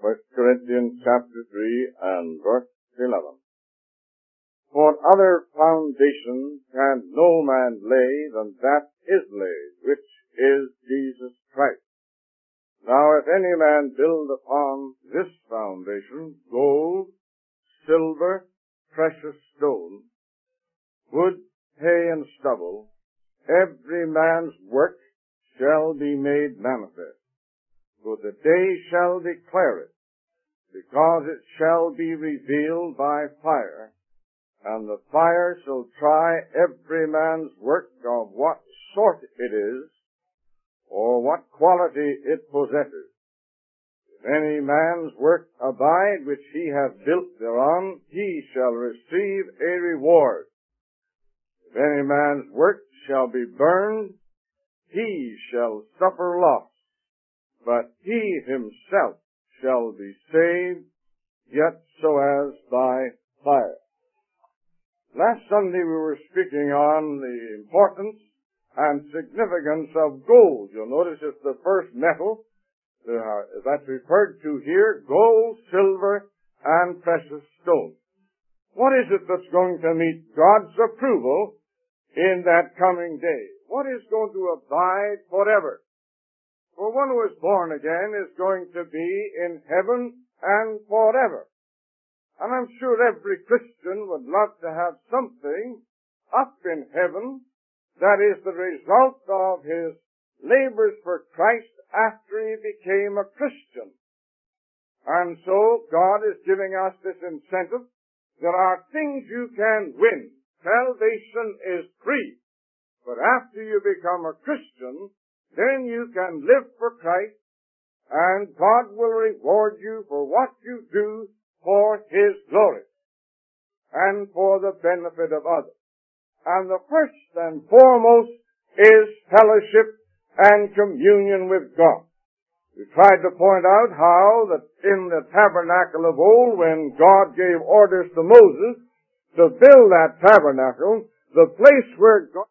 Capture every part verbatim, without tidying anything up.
First Corinthians chapter three and verse eleven. For other foundation can no man lay than that is laid, which is Jesus Christ. Now if any man build upon this foundation gold, silver, precious stone, wood, hay, and stubble, every man's work shall be made manifest. For the day shall declare it, because it shall be revealed by fire, and the fire shall try every man's work of what sort it is, or what quality it possesses. If any man's work abide which he hath built thereon, he shall receive a reward. If any man's work shall be burned, he shall suffer loss, but he himself shall be saved, yet so as by fire. Last Sunday we were speaking on the importance and significance of gold. You'll notice it's the first metal uh, that's referred to here, gold, silver, and precious stone. What is it that's going to meet God's approval in that coming day? What is going to abide forever? For one who is born again is going to be in heaven and forever. And I'm sure every Christian would love to have something up in heaven that is the result of his labors for Christ after he became a Christian. And so God is giving us this incentive. There are things you can win. Salvation is free. But after you become a Christian, then you can live for Christ, and God will reward you for what you do for His glory and for the benefit of others. And the first and foremost is fellowship and communion with God. We tried to point out how that in the tabernacle of old, when God gave orders to Moses to build that tabernacle, the place where God,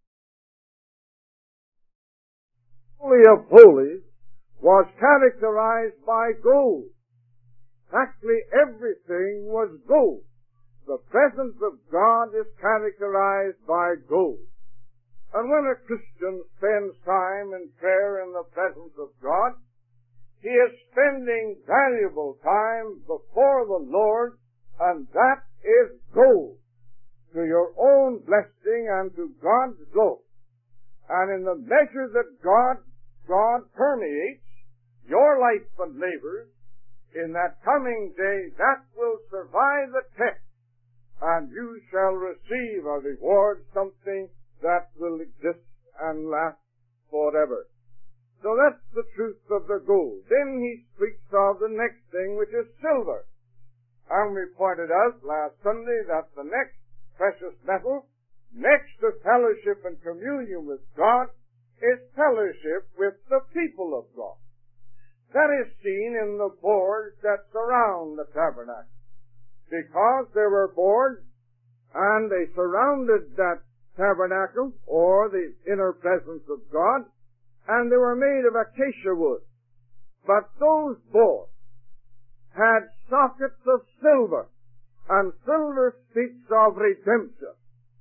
Holy of Holies, was characterized by gold. Actually, everything was gold. The presence of God is characterized by gold. And when a Christian spends time in prayer in the presence of God, he is spending valuable time before the Lord, and that is gold to your own blessing and to God's glory. And in the measure that God, God permeates your life and labors, in that coming day, that will survive the test, and you shall receive a reward, something that will exist and last forever. So that's the truth of the gold. Then he speaks of the next thing, which is silver. And we pointed out last Sunday that the next precious metal, next to fellowship and communion with God, is fellowship with the people of God. That is seen in the boards that surround the tabernacle. Because there were boards, and they surrounded that tabernacle, or the inner presence of God, and they were made of acacia wood. But those boards had sockets of silver, and silver speaks of redemption.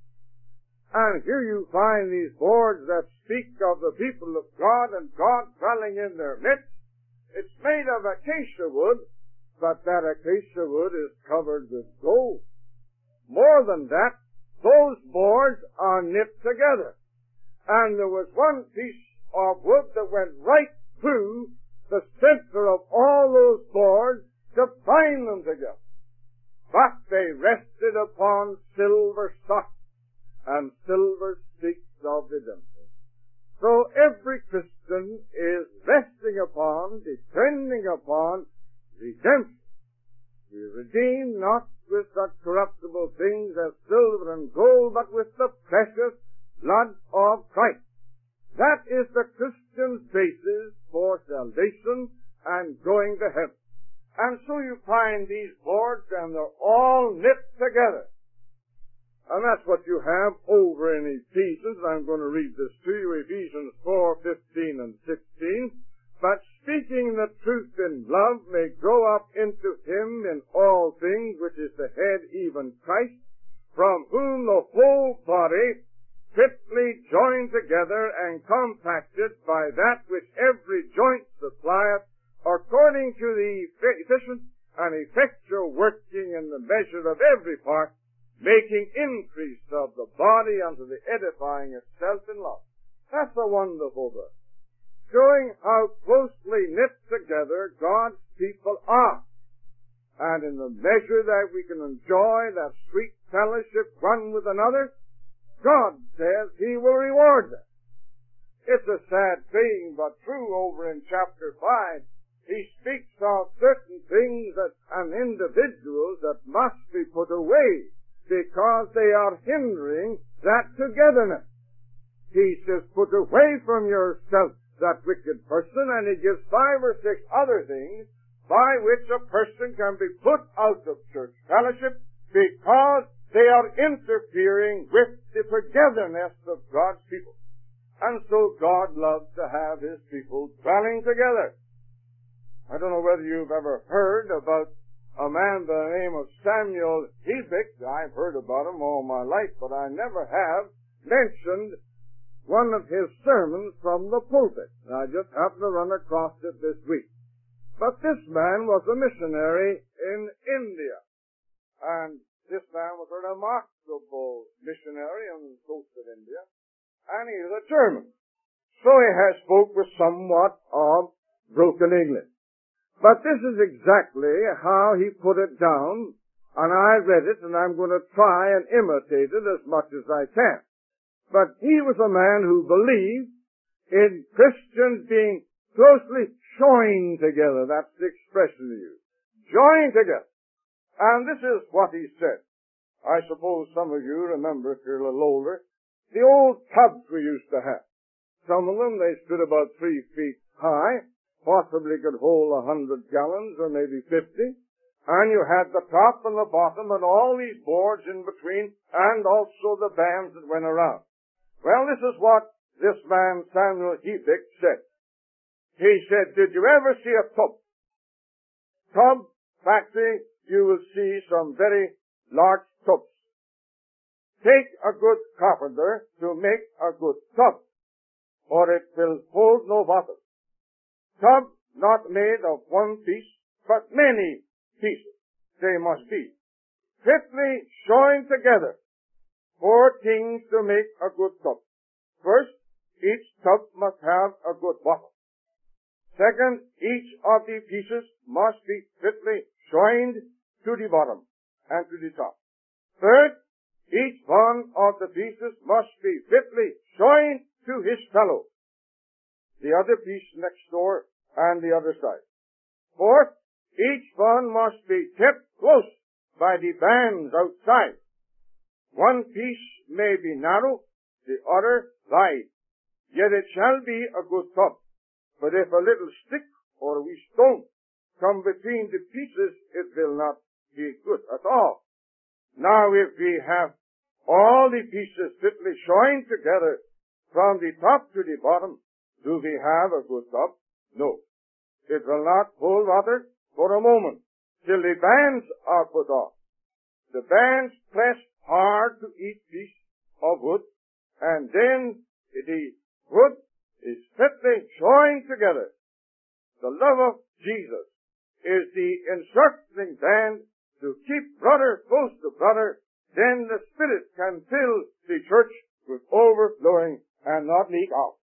And here you find these boards that speak of the people of God and God dwelling in their midst. It's made of acacia wood, but that acacia wood is covered with gold. More than that, those boards are knit together. And there was one piece of wood that went right through the center of all those boards to bind them together. But they rested upon silver sockets, and silver speaks of redemption. So every Christian is resting upon, depending upon redemption. We are redeemed not with such corruptible things as silver and gold, but with the precious blood of Christ. That is the Christian's basis for salvation and going to heaven. And so you find these boards, and they're all knit together. And that's what you have over in Ephesians. I'm going to read this to you, Ephesians four, fifteen and sixteen. But speaking the truth in love, may grow up into him in all things, which is the head, even Christ, from whom the whole body, fitly joined together and compacted by that which every joint supplieth, according to the efficient and effectual working in the measure of every part, making increase of the body unto the edifying itself in love. That's a wonderful verse, showing how closely knit together God's people are. And in the measure that we can enjoy that sweet fellowship one with another, God says He will reward them. It's a sad thing, but true. Over in chapter five, He speaks of certain things that and individuals that must be put away because they are hindering that togetherness. He says, put away from yourself that wicked person, and He gives five or six other things by which a person can be put out of church fellowship because they are interfering with the togetherness of God's people. And so God loves to have His people dwelling together. I don't know whether you've ever heard about a man by the name of Samuel Hebig. I've heard about him all my life, but I never have mentioned one of his sermons from the pulpit. I just happened to run across it this week. But this man was a missionary in India. And this man was a remarkable missionary on the coast of India. And he is a German. So he has spoke with somewhat of broken English. But this is exactly how he put it down, and I read it, and I'm going to try and imitate it as much as I can. But he was a man who believed in Christians being closely joined together. That's the expression he used. Joined together. And this is what he said. I suppose some of you remember, if you're a little older, the old tubs we used to have. Some of them, they stood about three feet high, possibly could hold a hundred gallons or maybe fifty. And you had the top and the bottom and all these boards in between and also the bands that went around. Well, this is what this man, Samuel Hebig, said. He said, did you ever see a tub? Tub factory, you will see some very large tubs. Take a good carpenter to make a good tub, or it will hold no water. Tub not made of one piece, but many pieces. They must be fitly joined together. Four things to make a good tub. First, each tub must have a good bottom. Second, each of the pieces must be fitly joined to the bottom and to the top. Third, each one of the pieces must be fitly joined to his fellow, the other piece next door and the other side. Fourth, each one must be kept close by the bands outside. One piece may be narrow, the other wide, yet it shall be a good tub. But if a little stick or a wee stone come between the pieces, it will not be good at all. Now if we have all the pieces fitly joined together from the top to the bottom, do we have a good tub? No. It will not hold water for a moment till the bands are put off. The bands press hard to each piece of wood, and then the wood is fitly joined together. The love of Jesus is the encircling band to keep brother close to brother. Then the Spirit can fill the church with overflowing and not leak out.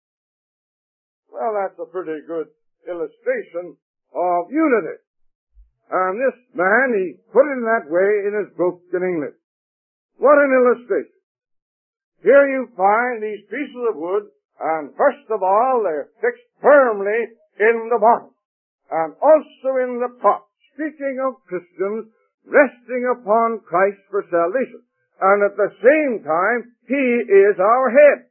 Well, that's a pretty good illustration of unity. And this man, he put it in that way in his broken English. What an illustration. Here you find these pieces of wood, and first of all, they're fixed firmly in the bottom, and also in the top. Speaking of Christians resting upon Christ for salvation. And at the same time, He is our head.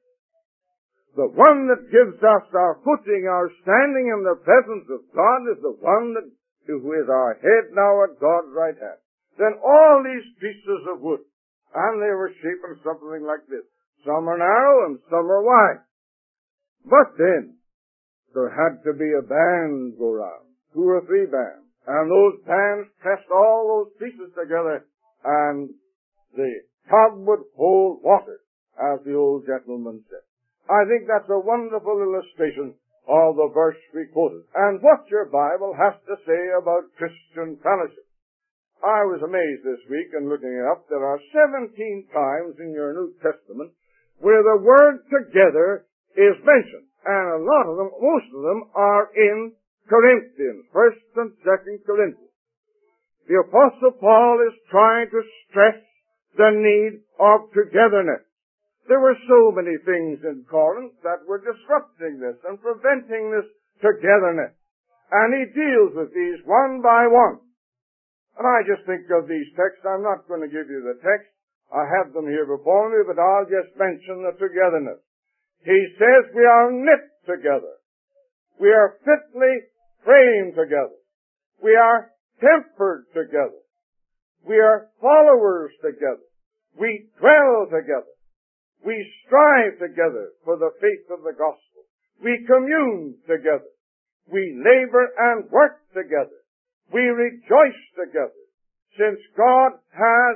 The one that gives us our footing, our standing in the presence of God is the one that, who is our head now at God's right hand. Then all these pieces of wood, and they were shaped in something like this. Some are narrow and some are wide. But then, there had to be a band go round, two or three bands. And those bands pressed all those pieces together, and the tub would hold water, as the old gentleman said. I think that's a wonderful illustration of the verse we quoted, and what your Bible has to say about Christian fellowship. I was amazed this week in looking it up. There are seventeen times in your New Testament where the word together is mentioned, and a lot of them, most of them, are in Corinthians, First and Second Corinthians. The Apostle Paul is trying to stress the need of togetherness. There were so many things in Corinth that were disrupting this and preventing this togetherness. And he deals with these one by one. And I just think of these texts. I'm not going to give you the text. I have them here before me, but I'll just mention the togetherness. He says we are knit together. We are fitly framed together. We are tempered together. We are followers together. We dwell together. We strive together for the faith of the gospel. We commune together. We labor and work together. We rejoice together, since God has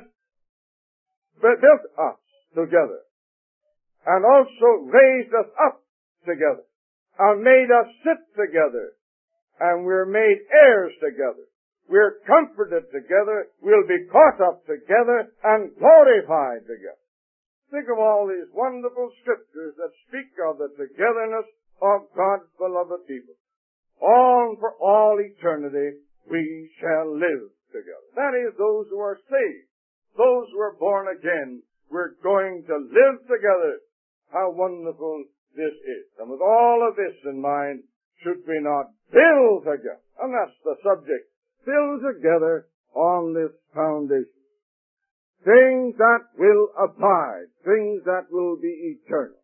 built us together and also raised us up together and made us sit together, and we're made heirs together. We're comforted together. We'll be caught up together and glorified together. Think of all these wonderful scriptures that speak of the togetherness of God's beloved people. On for all eternity we shall live together. That is, those who are saved, those who are born again, we're going to live together. How wonderful this is. And with all of this in mind, should we not build together? And that's the subject. Build together on this foundation. Things that will abide, things that will be eternal.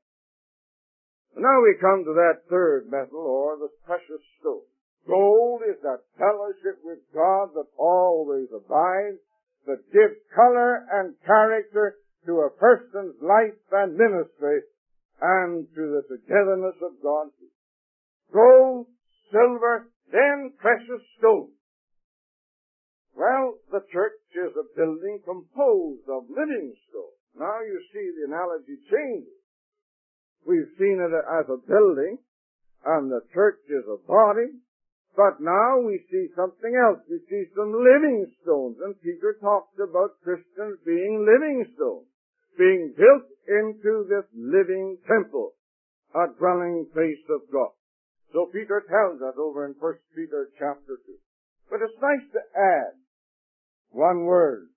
Now we come to that third metal, or the precious stone. Gold is that fellowship with God that always abides, that gives color and character to a person's life and ministry, and to the togetherness of God's people. Gold, silver, then precious stone. Well, the church is a building composed of living stones. Now you see the analogy changes. We've seen it as a building, and the church is a body, but now we see something else. We see some living stones, and Peter talks about Christians being living stones, being built into this living temple, a dwelling place of God. So Peter tells us over in First Peter chapter two. But it's nice to add one word.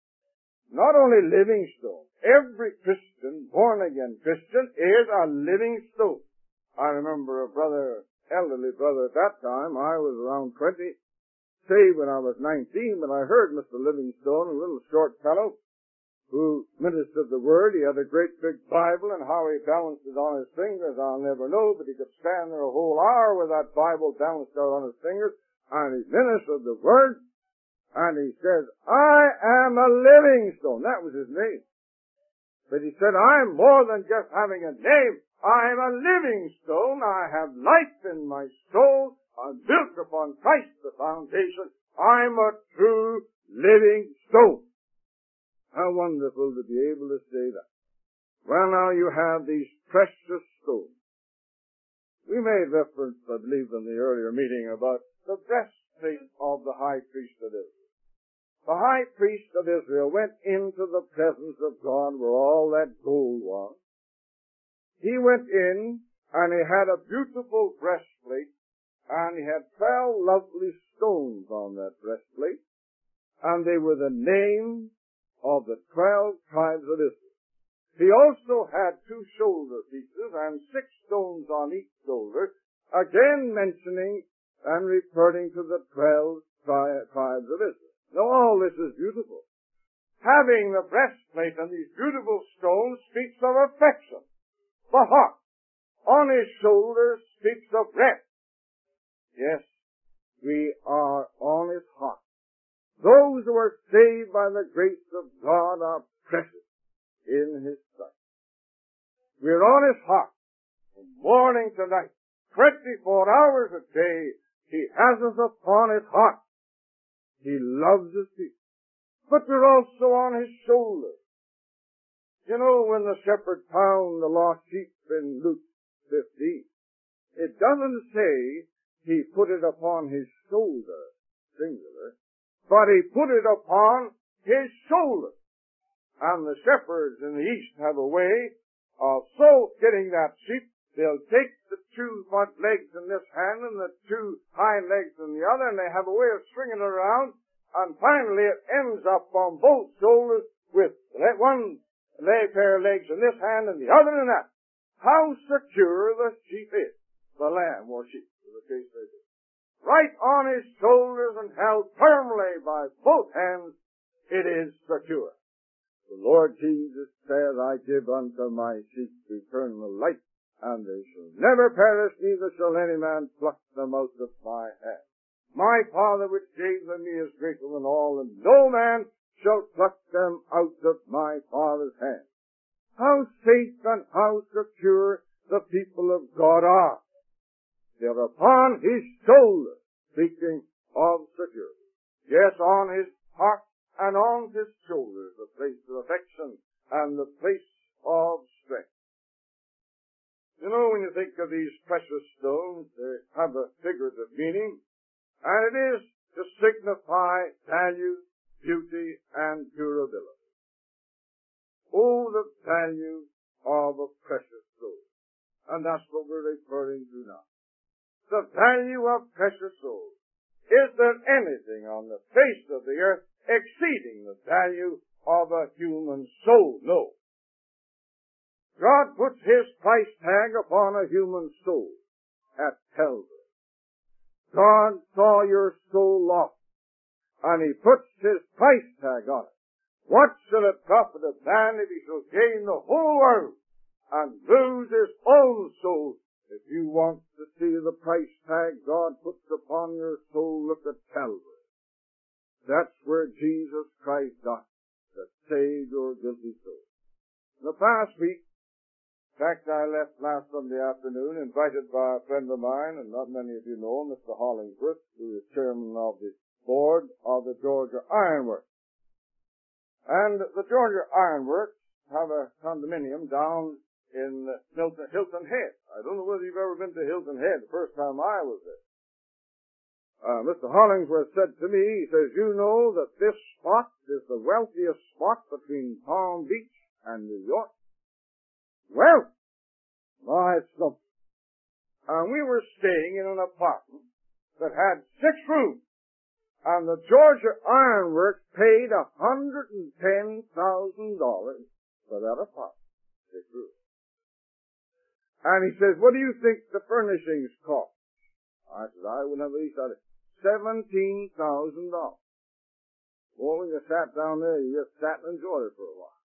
Not only living stone. Every Christian, born-again Christian, is a living stone. I remember a brother, elderly brother at that time. I was around twenty, saved when I was nineteen, but I heard Mister Livingstone, a little short fellow, who ministered the Word. He had a great big Bible, and how he balanced it on his fingers, I'll never know, but he could stand there a whole hour with that Bible balanced out on his fingers, and he ministered the Word. And he says, I am a living stone. That was his name. But he said, I'm more than just having a name. I'm a living stone. I have life in my soul. I'm built upon Christ the foundation. I'm a true living stone. How wonderful to be able to say that. Well, now you have these precious stones. We made reference, I believe, in the earlier meeting about the breastplate of the high priest of Israel. The high priest of Israel went into the presence of God where all that gold was. He went in and he had a beautiful breastplate, and he had twelve lovely stones on that breastplate, and they were the names of the twelve tribes of Israel. He also had two shoulder pieces and six stones on each shoulder, again mentioning and referring to the twelve tri- tribes of Israel. Now all this is beautiful. Having the breastplate and these beautiful stones speaks of affection. The heart on his shoulders speaks of rest. Yes, we are on his heart. Those who are saved by the grace of God are precious in his sight. We're on his heart from morning to night. twenty-four hours a day, He has us upon His heart. He loves His people. But we're also on His shoulder. You know, when the shepherd found the lost sheep in Luke fifteen, it doesn't say He put it upon His shoulder, singular, but He put it upon His shoulder. And the shepherds in the east have a way of so getting that sheep, they'll take the two front legs in this hand and the two hind legs in the other, and they have a way of swinging it around, and finally it ends up on both shoulders with one leg, pair of legs in this hand and the other in that. How secure the sheep is, the lamb or sheep, in the case they do. Right on his shoulders and held firmly by both hands, it is secure. The Lord Jesus said, I give unto my sheep eternal life, and they shall never perish, neither shall any man pluck them out of my hand. My Father which gave them me is greater than all, and no man shall pluck them out of my Father's hand. How safe and how secure the people of God are. They're upon His shoulder, speaking of security. Yes, on His heart and on His shoulders, the place of affection and the place of strength. You know, when you think of these precious stones, they have a figurative meaning, and it is to signify value, beauty, and durability. Oh, the value of a precious soul. And that's what we're referring to now. The value of precious souls. Is there anything on the face of the earth exceeding the value of a human soul? No. God puts His price tag upon a human soul at Calvary. God saw your soul lost, and He puts His price tag on it. What shall it profit a man if he shall gain the whole world and lose his own soul? If you want to see the price tag God puts upon your soul, look at Calvary. That's where Jesus Christ died, that saved your guilty soul. In the past week, in fact, I left last Sunday afternoon, invited by a friend of mine, and not many of you know, Mister Hollingsworth, who is chairman of the board of the Georgia Iron Works. And the Georgia Iron Works have a condominium down in Hilton, Hilton Head. I don't know whether you've ever been to Hilton Head, the first time I was there. Uh, Mister Hollingsworth said to me, he says, you know that this spot is the wealthiest spot between Palm Beach and New York? Well, my, it's something. And we were staying in an apartment that had six rooms. And the Georgia Iron Works paid one hundred ten thousand dollars for that apartment. Six rooms. And he says, what do you think the furnishings cost? I said, I wouldn't have at least had seventeen thousand dollars. Well, when you sat down there, you just sat and enjoyed it for a while.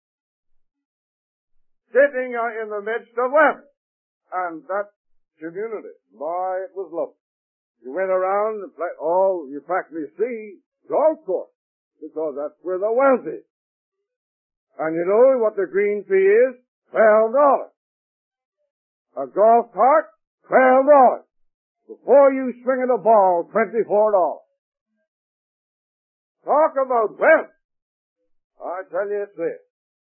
Sitting in the midst of wealth. And that community, boy, it was lovely. You went around and play, all you practically see golf course, because that's where the wealth is. And you know what the green fee is? Twelve dollars. A golf cart, twelve dollars. Before you swing at a ball, twenty-four dollars. Talk about wealth. I tell you it's there.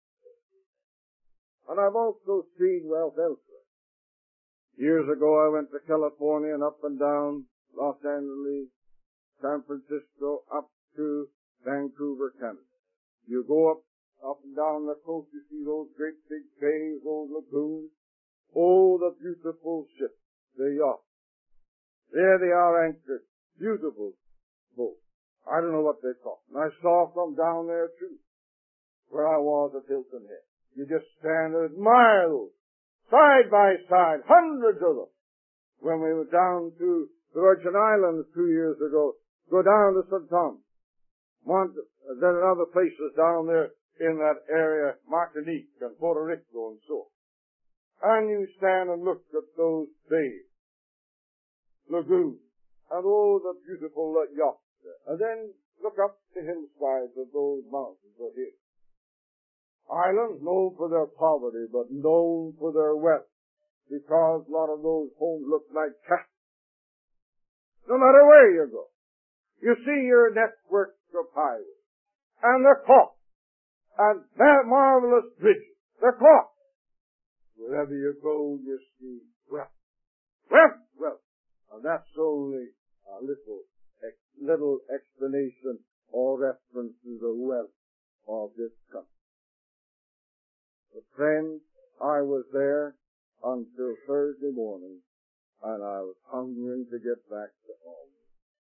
And I've also seen wealth elsewhere. Years ago I went to California and up and down Los Angeles, San Francisco, up to Vancouver, Canada. You go up, up and down the coast, you see those great big bays, those lagoons. Oh, the beautiful ships, the yachts. There they are anchored. Beautiful boats. I don't know what they cost. And I saw some down there too, where I was at Hilton Head. You just stand and admire those, side by side, hundreds of them. When we were down to the Virgin Islands two years ago, go down to Saint Thomas. Mont- then other places down there in that area, Martinique and Puerto Rico and so on. And you stand and look at those bays, lagoons, and oh, the beautiful uh, yachts there. And then look up the hillsides of those mountains right here. Islands known for their poverty, but known for their wealth. because a lot of those homes look like castles. No matter where you go, you see your networks of highways, and they're caught, and they're marvelous bridges. They're caught. Wherever you go, you see wealth. Wealth, wealth. And that's only a little, ex, little explanation or reference to the wealth of this country. But friends, I was there until Thursday morning, and I was hungering to get back to home.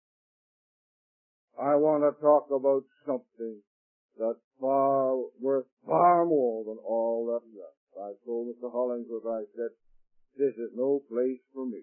I want to talk about something that's far worth far more than all that rest. I told Mister Hollingsworth, I said, this is no place for me.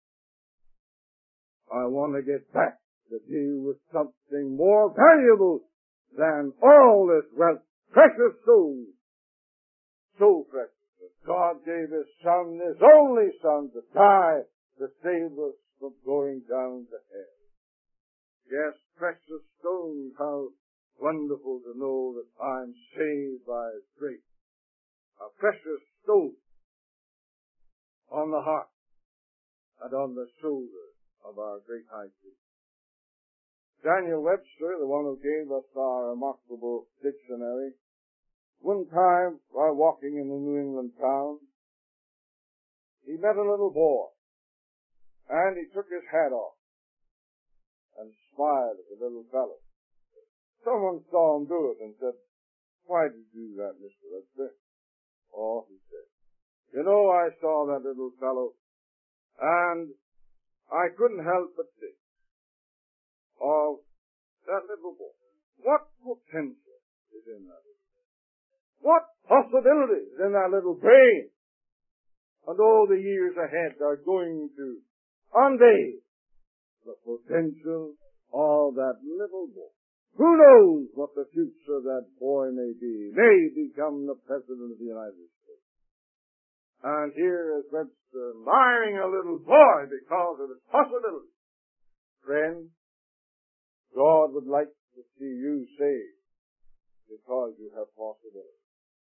I want to get back to deal with something more valuable than all this wealth. Precious souls. So precious. God gave His Son, His only Son, to die to save us from going down to hell. Yes, precious stones, how wonderful to know that I'm saved by His grace. A precious stone on the heart and on the shoulders of our great high priest. Daniel Webster, the one who gave us our remarkable dictionary, one time while walking in a New England town, he met a little boy, and he took his hat off and smiled at the little fellow. Someone saw him do it and said, "Why did you do that, Mister Webster?" "Oh," he said, "you know, I saw that little fellow, and I couldn't help but think of that little boy. What potential is in that little boy? What possibilities in that little brain? And all the years ahead are going to unveil the potential of that little boy. Who knows what the future of that boy may be? May become the President of the United States. And here is Webster admiring a little boy because of its possibility. Friends, God would like to see you saved because you have possibility.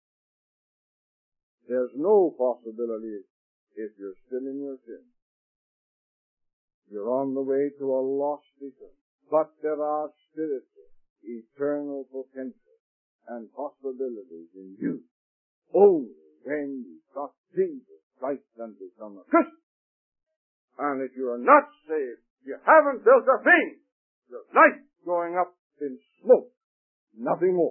There's no possibility if you're still in your sin. You're on the way to a lost eternity. But there are spiritual, eternal potential and possibilities in you only when you trust Jesus Christ and become a Christian. And if you are not saved, you haven't built a thing. Your life going up in smoke, nothing more.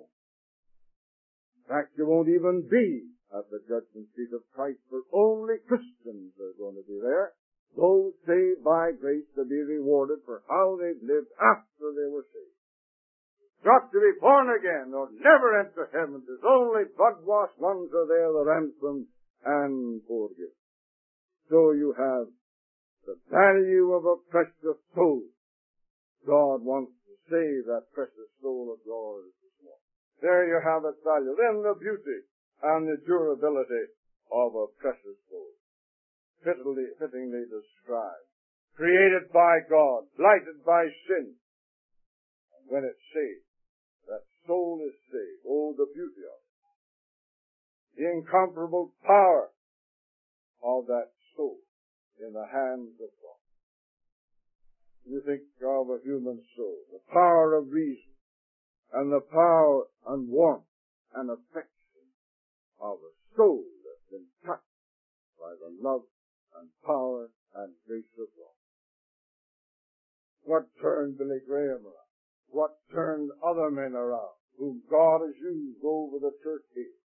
In fact, you won't even be at the judgment seat of Christ, for only Christians are going to be there. Those saved by grace to be rewarded for how they've lived after they were saved. Got to be born again or never enter heaven. There's only blood-washed ones are there, the ransom and forgiveness. So you have the value of a precious soul. God wants to save that precious soul of yours this morning. There you have its value. Then the beauty and the durability of a precious soul. Fittingly, fittingly described. Created by God, blighted by sin. And when it's saved, that soul is saved. Oh, the beauty of it. The incomparable power of that soul in the hands of God. You think of a human soul, the power of reason, and the power and warmth and affection of a soul that's been touched by the love and power and grace of God. What turned Billy Graham around? What turned other men around whom God has used over the church here?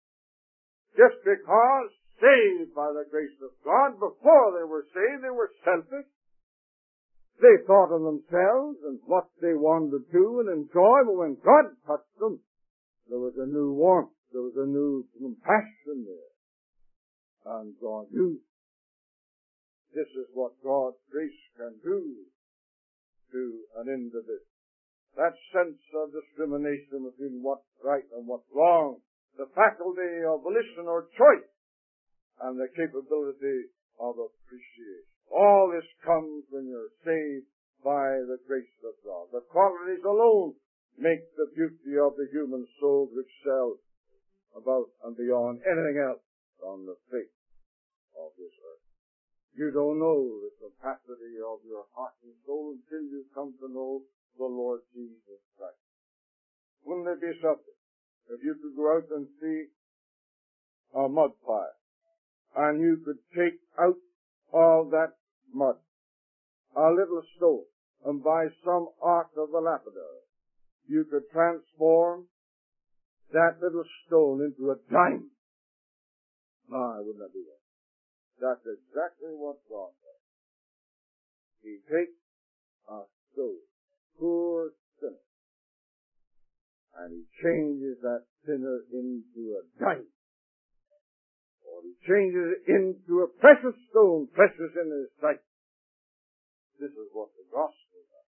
Just because saved by the grace of God, before they were saved, they were selfish. They thought of themselves and what they wanted to do and enjoy, but when God touched them, there was a new warmth, there was a new compassion there. And God used. This is what God's grace can do to an individual. That sense of discrimination between what's right and what's wrong, the faculty of volition or choice, and the capability of appreciation. All this comes when you're saved by the grace of God. The qualities alone make the beauty of the human soul which excels above and beyond anything else on the face of this earth. You don't know the capacity of your heart and soul until you come to know the Lord Jesus Christ. Wouldn't it be something if you could go out and see a mud pile, and you could take out of that mud a little stone, and by some art of the lapidary, you could transform that little stone into a diamond? No, wouldn't that be that? That's exactly what God does. He takes a stone, poor sinner, and He changes that sinner into a diamond. Or He changes it into a precious stone, precious in His sight. This is what the gospel does.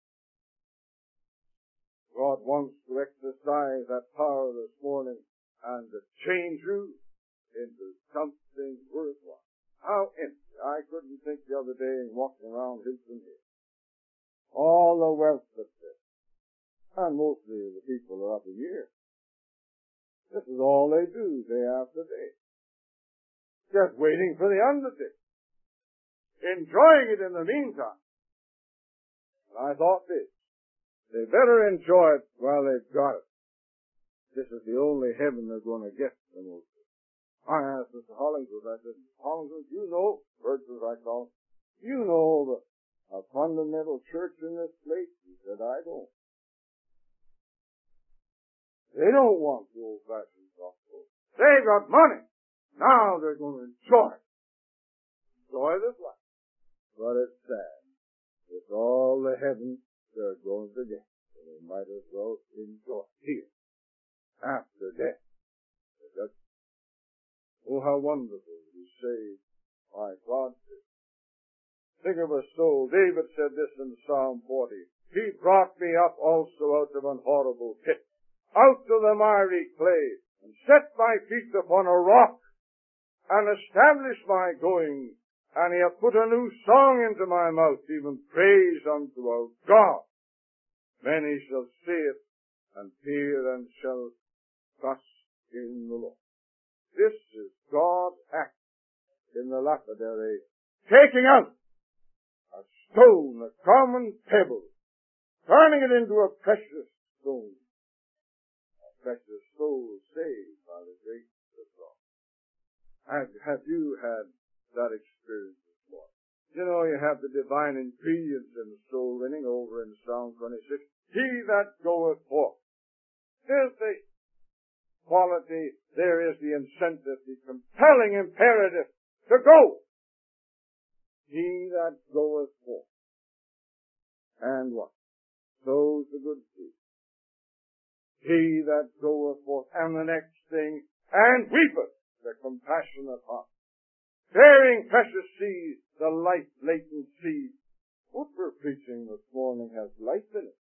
God wants to exercise that power this morning and to change you into something worthwhile. How empty. I couldn't think the other day in walking around Hilton Head. All the wealth that's there. And mostly the people are up a year. This is all they do day after day. Just waiting for the undertaking. Enjoying it in the meantime. And I thought this. They better enjoy it while they've got it. This is the only heaven they're going to get. I asked Mister Hollingsworth, I said, Hollingsworth, you know, Birds as I call it, you know the a fundamental church in this place? He said, I don't. They don't want the old-fashioned gospel. They've got money. Now they're going to enjoy it. Enjoy this life. But it's sad. It's all the heaven they're going to get. So they might as well enjoy it here. After death. Oh, how wonderful to be saved by God. Think of a soul. David said this in Psalm forty. He brought me up also out of an horrible pit, out of the miry clay, and set my feet upon a rock, and established my going, and He hath put a new song into my mouth, even praise unto our God. Many shall see it, and fear, and shall trust in the Lord. This is God's act in the lapidary, taking out a stone, a common pebble, turning it into a precious stone. A precious soul saved by the grace of God. Have, have you had that experience this morning? You know, you have the divine ingredients in the soul winning over in Psalm twenty-six. He that goeth forth. There's the quality, there is the incentive, the compelling imperative to go. He that goeth forth. And what? Sows the good seed. He that goeth forth. And the next thing, and weepeth, the compassionate heart. Bearing precious seed, the life latent seed. What we're preaching this morning has life in it.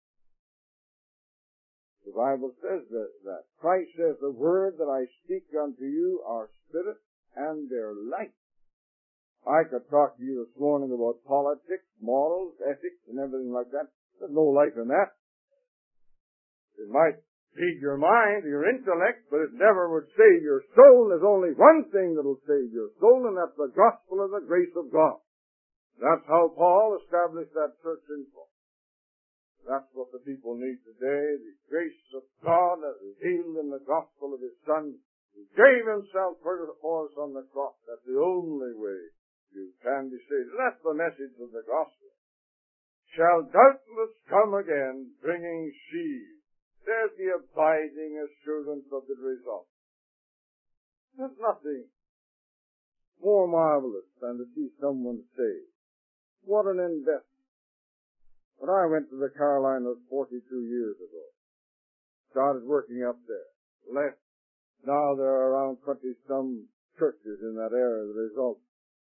The Bible says that, that Christ says, the word that I speak unto you are spirit and their life. I could talk to you this morning about politics, morals, ethics, and everything like that. There's no life in that. It might feed your mind, your intellect, but it never would save your soul. There's only one thing that'll save your soul, and that's the gospel of the grace of God. That's how Paul established that church in Corinth. That's what the people need today, the grace of God as revealed in the gospel of His Son, who gave Himself for us on the cross. That's the only way you can be saved. That's the message of the gospel. Shall doubtless come again, bringing sheaves. There's the abiding assurance of the result. There's nothing more marvelous than to see someone saved. What an investment. When I went to the Carolinas forty-two years ago, started working up there, left. Now there are around twenty-some churches in that area as a result.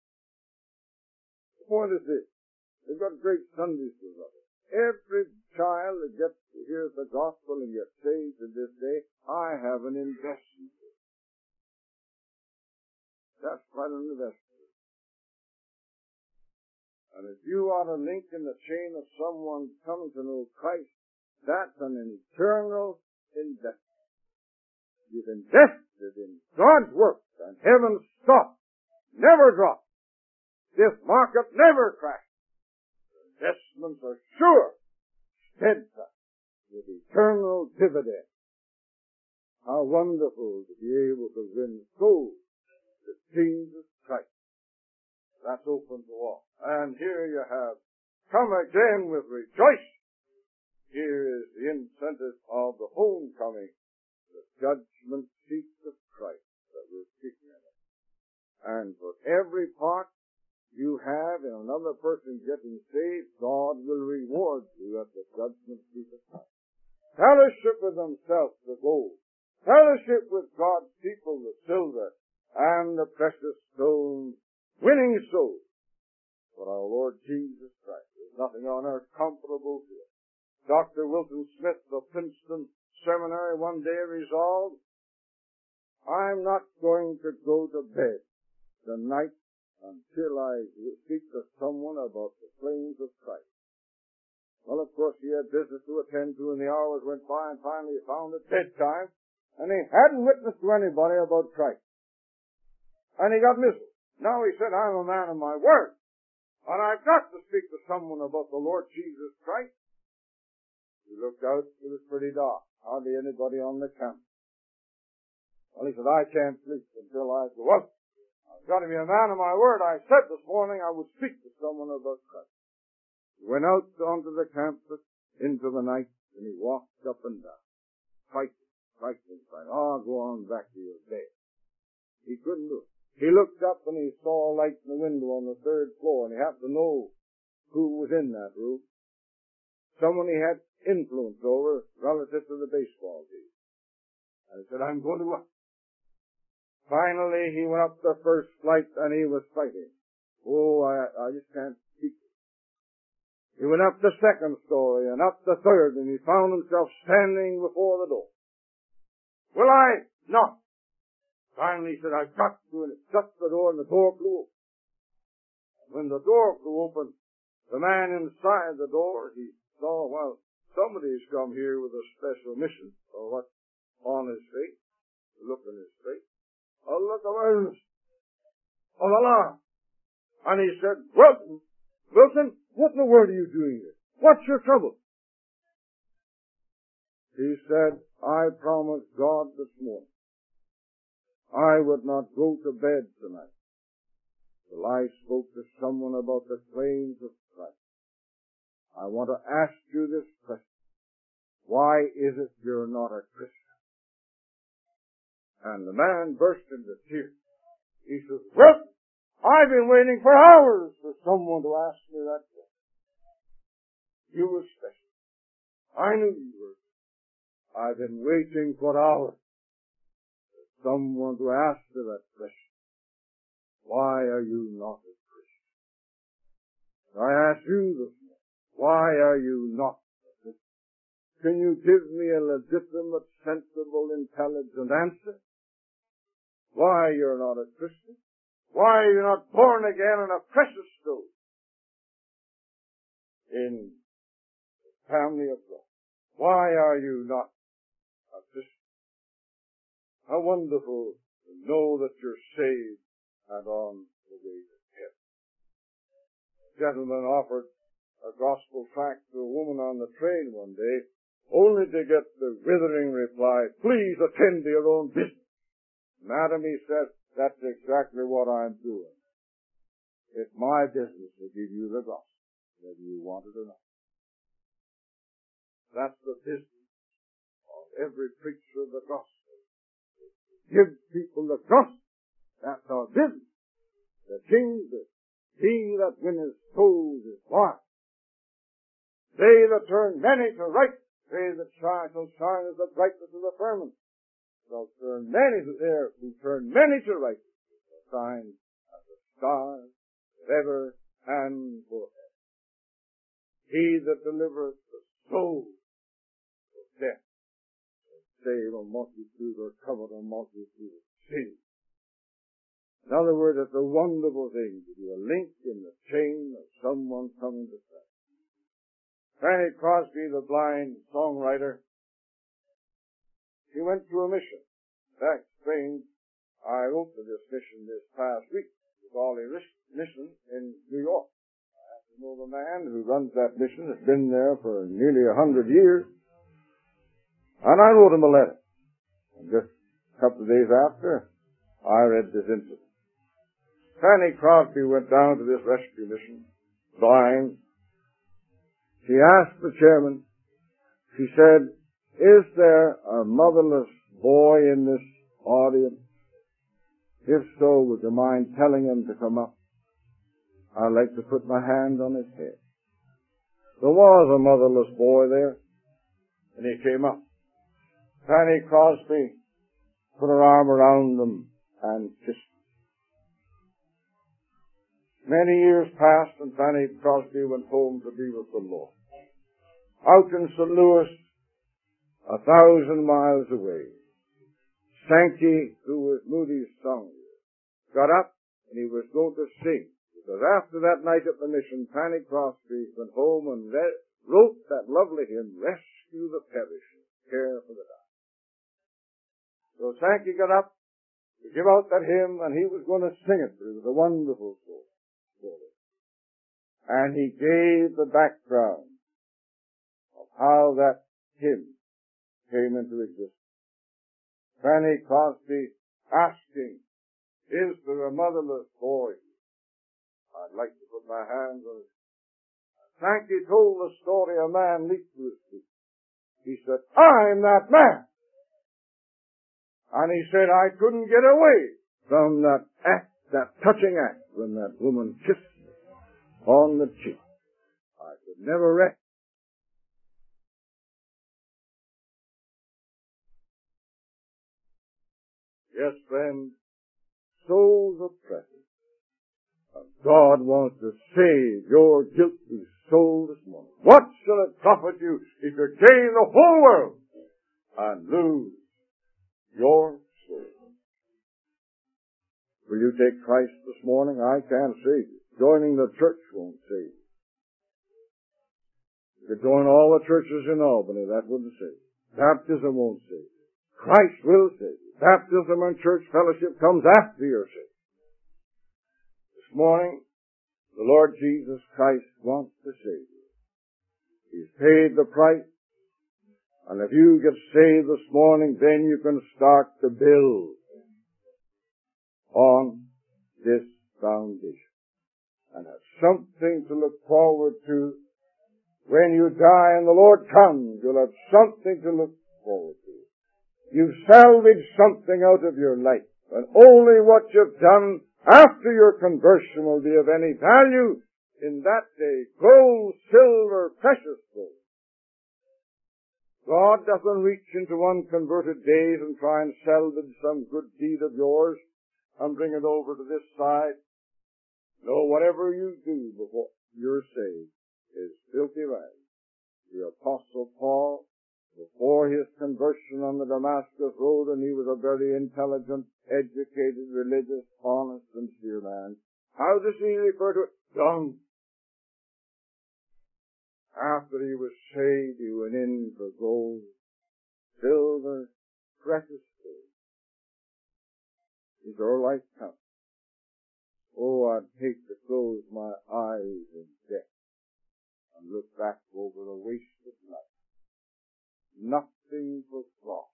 The point is this. They've got great Sunday schools up there. Every child that gets to hear the gospel and gets saved in this day, I have an investment. That's quite an investment. And if you are a link in the chain of someone coming to know Christ, that's an eternal investment. You've invested in God's work, and heaven's stock never drops. This market never crashes. Investments are sure, steadfast, with eternal dividends. How wonderful to be able to win souls to Jesus Christ. That's open to all. And here you have, come again with rejoicing. Here is the incentive of the homecoming, the judgment seat of Christ that we're speaking of. And for every part you have in another person getting saved, God will reward you at the judgment seat of Christ. Fellowship with himself, the gold. Fellowship with God's people, the silver, and the precious stones, winning souls for our Lord Jesus Christ. There's nothing on earth comparable to it. Doctor Wilton Smith of Princeton Seminary one day resolved, I'm not going to go to bed tonight until I speak to someone about the claims of Christ. Well, of course, he had business to attend to, and the hours went by, and finally he found it bedtime, and he hadn't witnessed to anybody about Christ. And he got miserable. Now he said, I'm a man of my word, and I've got to speak to someone about the Lord Jesus Christ. He looked out, it was pretty dark, hardly anybody on the camp. Well, he said, I can't sleep until I go up. I've got to be a man of my word. I said this morning I would speak to someone about Christ. He went out onto the campus into the night, and he walked up and down, fighting, fighting, fighting. Oh, go on back to your bed. He couldn't do it. He looked up and he saw a light in the window on the third floor, and he happened to know who was in that room. Someone he had influence over relative to the baseball team. And he said, I'm going to up. Finally, he went up the first flight, and he was fighting. Oh, I, I just can't speak. He went up the second story, and up the third, and he found himself standing before the door. Will I not? Finally, he said, I've got to, and he shut the door, and the door flew open. And when the door flew open, the man inside the door, he saw, well, somebody's come here with a special mission, or what's on his face, the look on his face. A look of earnest, of alarm. And he said, Wilton, Wilton, what in the world are you doing here? What's your trouble? He said, I promised God this morning I would not go to bed tonight till I spoke to someone about the claims of Christ. I want to ask you this question. Why is it you're not a Christian? And the man burst into tears. He says, well, I've been waiting for hours for someone to ask me that question. You were special. I knew you were. I've been waiting for hours for someone to ask me that question. Why are you not a Christian? I ask you this morning, why are you not a Christian? Can you give me a legitimate, sensible, intelligent answer? Why you're not a Christian? Why are you not born again in a precious soul in the family of God? Why are you not a Christian? How wonderful to know that you're saved and on the way to heaven. A gentleman offered a gospel tract to a woman on the train one day, only to get the withering reply, please attend to your own business. Madam, he said, that's exactly what I'm doing. It's my business to give you the gospel, whether you want it or not. That's the business of every preacher of the gospel. Give people the gospel. That's our business. The king that he that winneth souls is wise. They that turn many to right, they that shine shall shine as the brightness of the firmament. Shall turn many to there who turn many to righteousness, shall shine as the stars forever and forever. He that delivereth the soul of death shall save a multitude or cover a multitude of sins. In other words, it's a wonderful thing to be a link in the chain of someone coming to Christ. Fanny Crosby, the blind songwriter, he went to a mission. In fact, strange, I wrote to this mission this past week with all the risk mission in New York. I know the man who runs that mission has been there for nearly a hundred years. And I wrote him a letter. And just a couple of days after, I read this incident. Fanny Crosby went down to this rescue mission, blind. She asked the chairman, she said, is there a motherless boy in this audience? If so, would you mind telling him to come up? I'd like to put my hand on his head. There was a motherless boy there, and he came up. Fanny Crosby put her arm around him and kissed him. Many years passed, and Fanny Crosby went home to be with the Lord. Out in Saint Louis, a thousand miles away, Sankey, who was Moody's song, got up and he was going to sing. Because after that night at the mission, Fanny Crosby went home and read, wrote that lovely hymn, Rescue the Perishing, Care for the Dying. So Sankey got up to give out that hymn, and he was going to sing it. It was a wonderful story. And he gave the background of how that hymn came into existence. Fanny Crosby asking, is there a motherless boy? I'd like to put my hands on it. Sankey told the story. A man leaped to his feet. He said, I'm that man. And he said, I couldn't get away from that act, that touching act, when that woman kissed me on the cheek. I could never rest. Yes, friend, souls are precious. And God wants to save your guilty soul this morning. What shall it profit you if you gain the whole world and lose your soul? Will you take Christ this morning? I can't save you. Joining the church won't save you. You could join all the churches in Albany, that wouldn't save you. Baptism won't save you. Christ will save you. Baptism and church fellowship comes after your saved. This morning, the Lord Jesus Christ wants to save you. He's paid the price. And if you get saved this morning, then you can start to build on this foundation and have something to look forward to. When you die and the Lord comes, you'll have something to look forward to. You've salvaged something out of your life, and only what you've done after your conversion will be of any value in that day. Gold, silver, precious gold. God doesn't reach into unconverted days and try and salvage some good deed of yours and bring it over to this side. No, whatever you do before you're saved is filthy rags. The Apostle Paul, before his conversion on the Damascus Road, and he was a very intelligent, educated, religious, honest, sincere man. How does he refer to it? Dung. After he was saved, he went in for gold, silver, precious gold. Is our life count? Oh, I'd hate to close my eyes in death and look back over the waste of life. Nothing but God.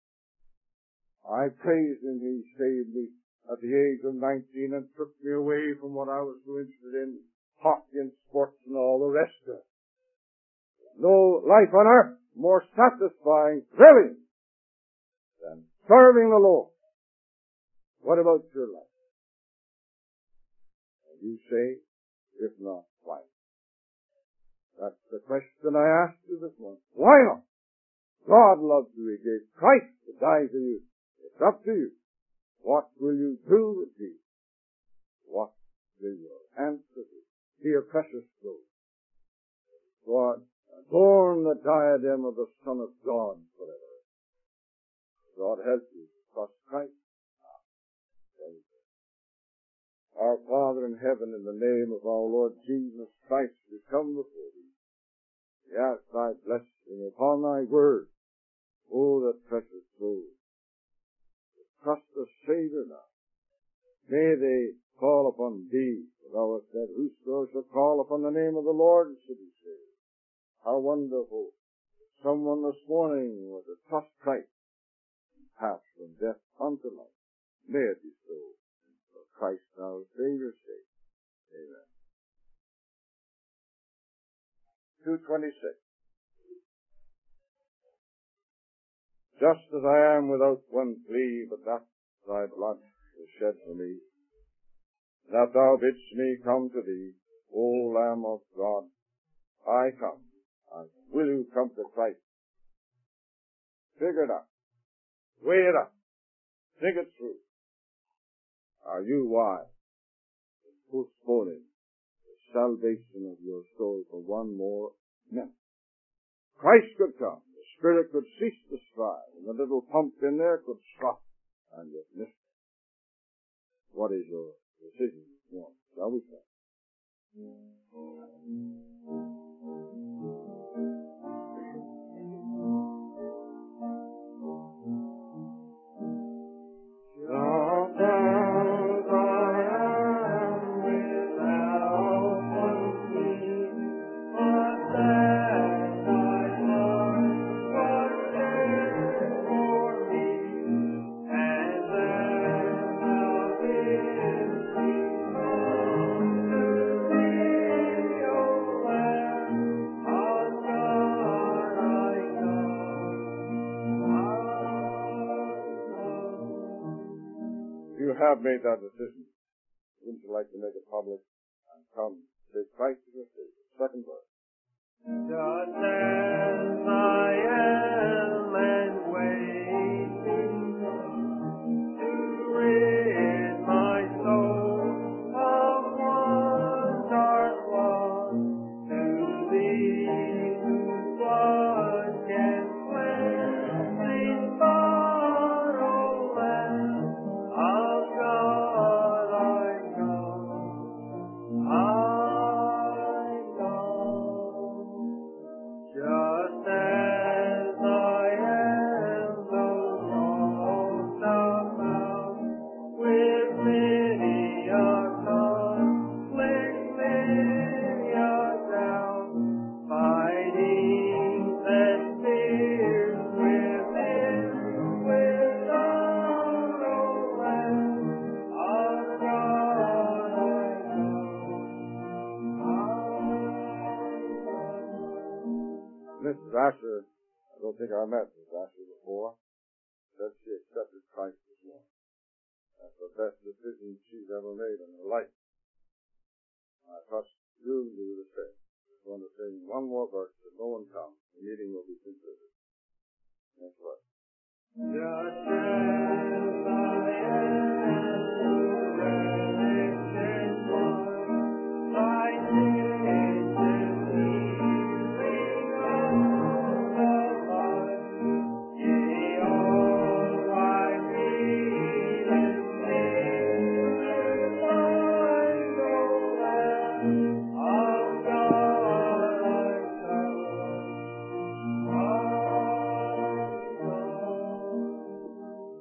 I praise him. He saved me at the age of nineteen and took me away from what I was so interested in, hockey and sports and all the rest of it. No life on earth more satisfying, thrilling than serving the Lord. What about your life? And you say, if not, why? That's the question I asked you this morning. Why not? God loves you. He gave Christ to die for you. It's up to you. What will you do with Jesus? What will your answer be? Be a precious soul. God, adorn the diadem of the Son of God forever. God help you. Trust Christ. Our Father in heaven, in the name of our Lord Jesus Christ, we come before thee. We ask thy blessing upon thy word. Oh, that precious soul. Trust the Savior now. May they call upon thee for upon the name of the Lord should be saved. How wonderful. Someone this morning was to trust Christ and pass from death unto life. May it be so. For Christ our Savior's sake. Amen. two twenty-six. Just as I am without one plea, but that thy blood is shed for me, that thou bidst me come to thee, O Lamb of God, I come. I will you come to Christ? Figure it out. Weigh it up. Think it through. Are you wise in postponing the salvation of your soul for one more minute? Christ could come. The Spirit could cease to strive, and the little pump in there could stop, and you've missed it. What is your decision this morning? Shall we say? Have made that decision. Wouldn't you like to make it public and come to Christ as your Savior? Second verse. Just as I am and waiting to rid my soul of one dark one, to thee whose blood can cleanse these sorrow lands. Missus Asher, I don't think I met Missus Asher before, said she accepted Christ this morning. That's the best decision she's ever made in her life. I trust you'll do the same. I just want to sing one more verse that no one comes. The meeting will be concluded. Next verse.